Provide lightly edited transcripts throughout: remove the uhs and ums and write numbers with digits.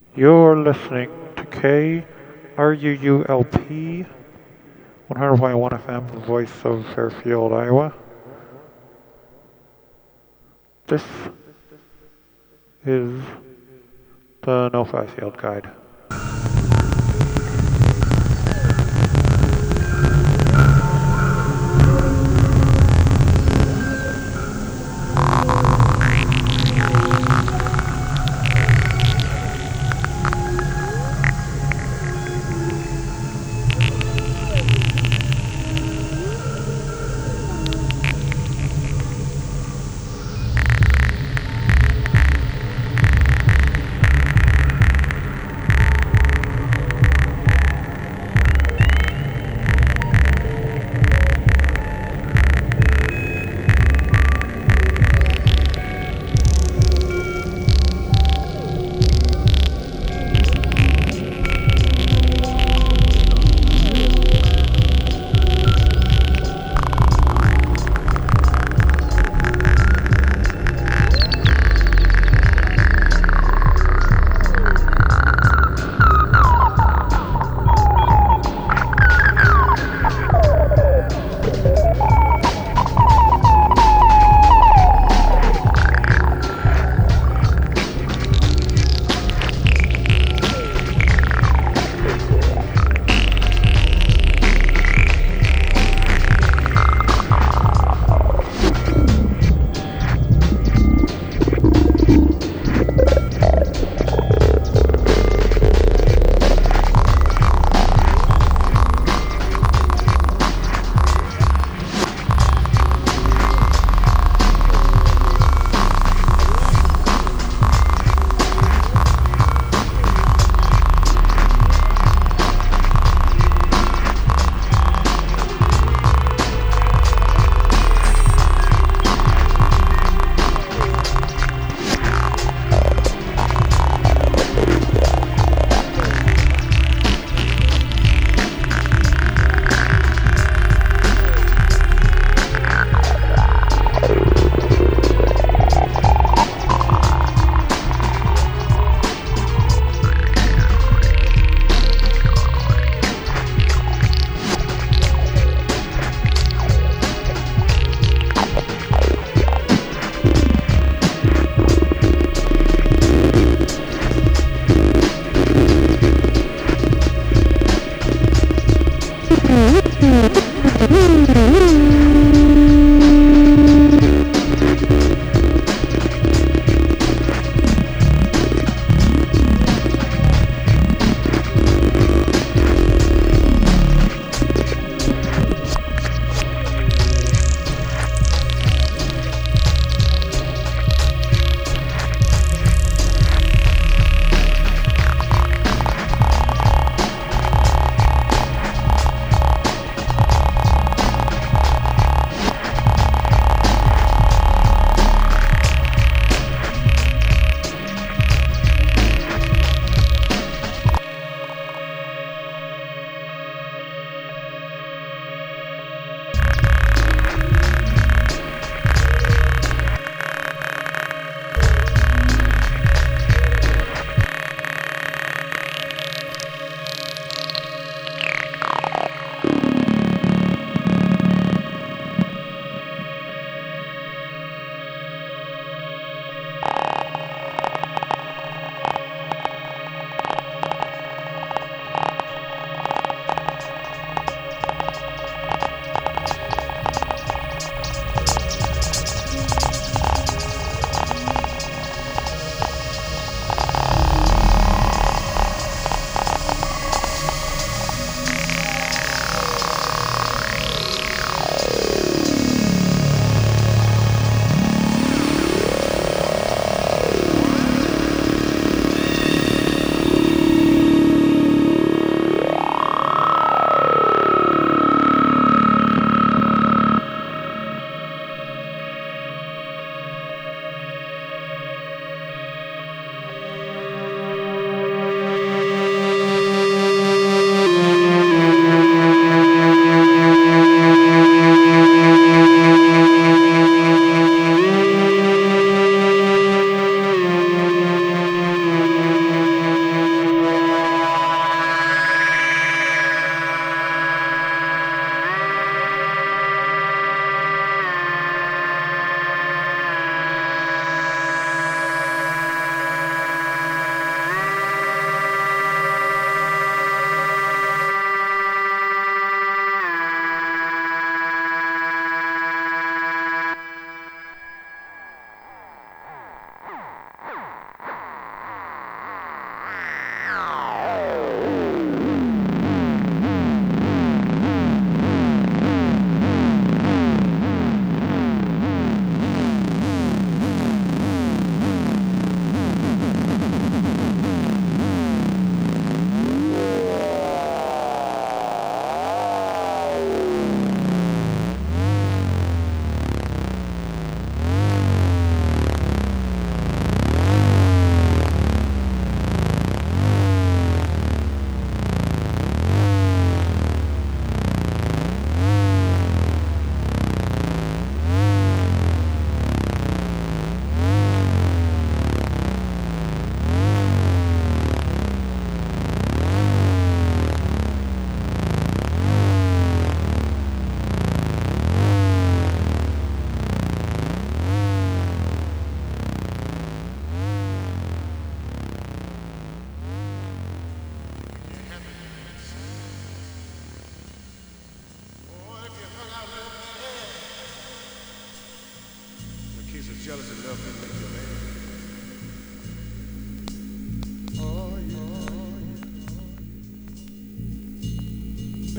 You're listening to KRUULP 100.1 FM, the voice of Fairfield, Iowa. This is the No-Fly Field Guide.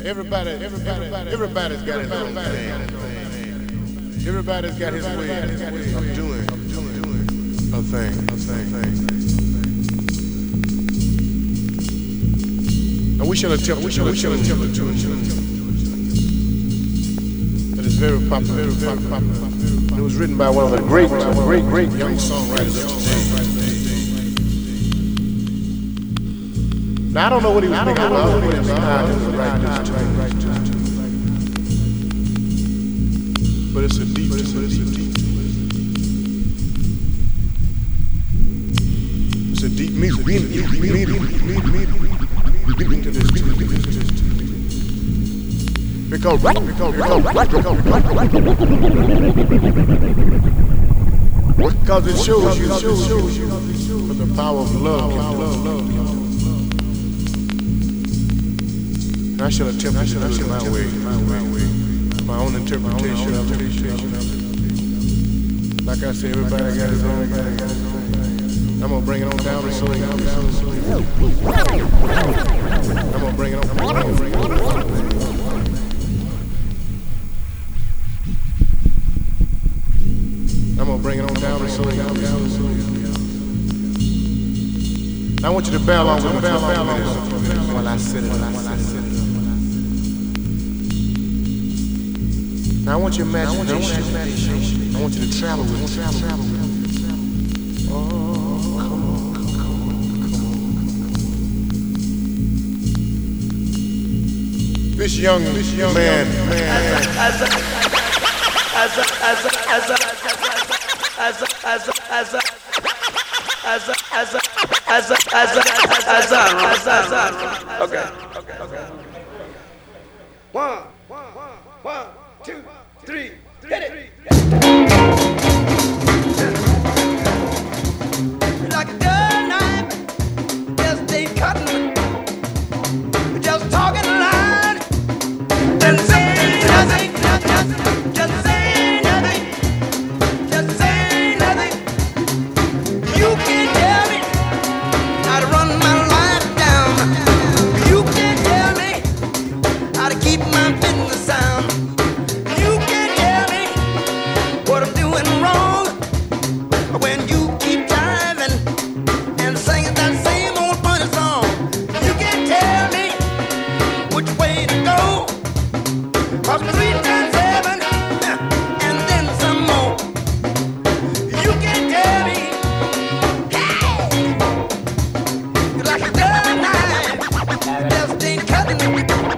Everybody's got his own thing. Everybody's got his way of doing a thing. And we shall attempt to do that is very popular. It was written by one of the great young songwriters of today. Now I don't know what he was thinking about, but it's not right this time. But it's a deep. It's a deep music. Because it shows you what the power of love can do. And I shall attempt to do it my way, my own interpretation of it. Like I said, everybody got his own thing. I'm gonna bring it on down to swing. I'm gonna bring it on. I'm gonna bring it on down to swing. I want you to bow along with me while I sit it. Now I want your imagination. I want you to travel with me. Oh, come on. This young man. Okay. 1, 2, 3, hit it. Like a dull knife, just ain't cutting. Just talking loud, just saying nothing. Just saying nothing. Just saying nothing. You can't tell me how to run my life down. You can't tell me how to keep my business sound. You can't tell me what I'm doing wrong when you keep driving and singing that same old funny song. You can't tell me which way to go, 'cause 3 times 7 and then some more. You can't tell me, hey, you're like a dull knife, you just ain't cutting me.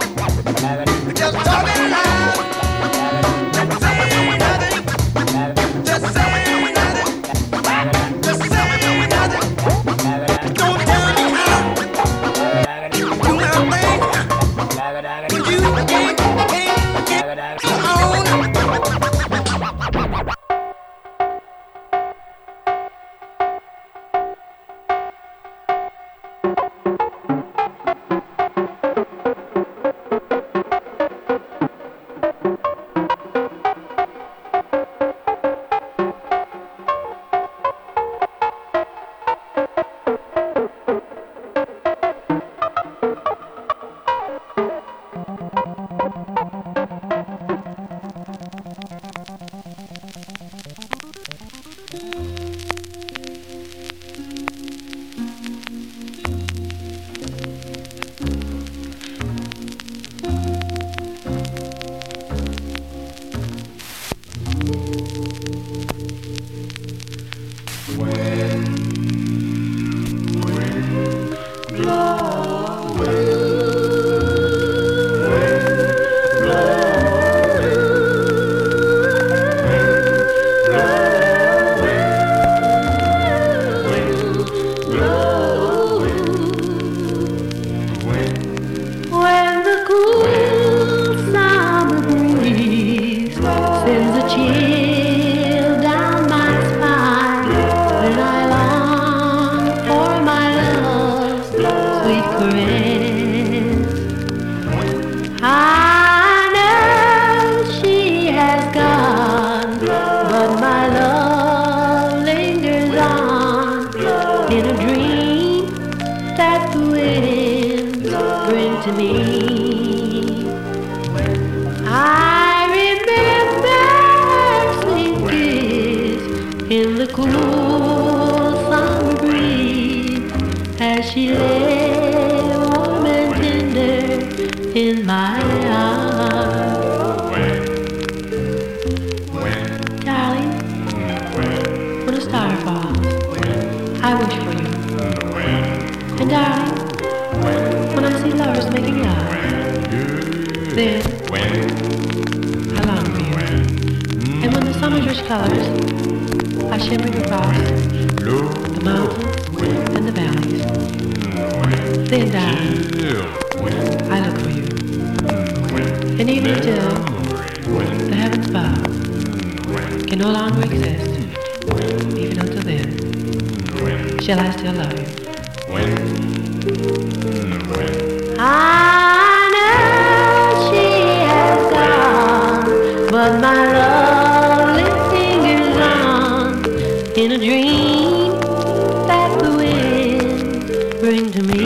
You're just talking loud, just saying nothing, just saying nothing, just saying nothing. Don't tell me how you do my thing, 'cause you can't get your own. To me. she lay warm and tender in my arms. Darling, when a star falls, I wish for you. And darling, when I see lovers making love, then I long for you. And when the summer's rich colors are shimmering across the mountains and the valleys, then darling, I look for you. And even still, the heavens above can no longer exist. Even until then, shall I still love you? I know she has gone, but my love lingers on in a dream that the winds bring to me.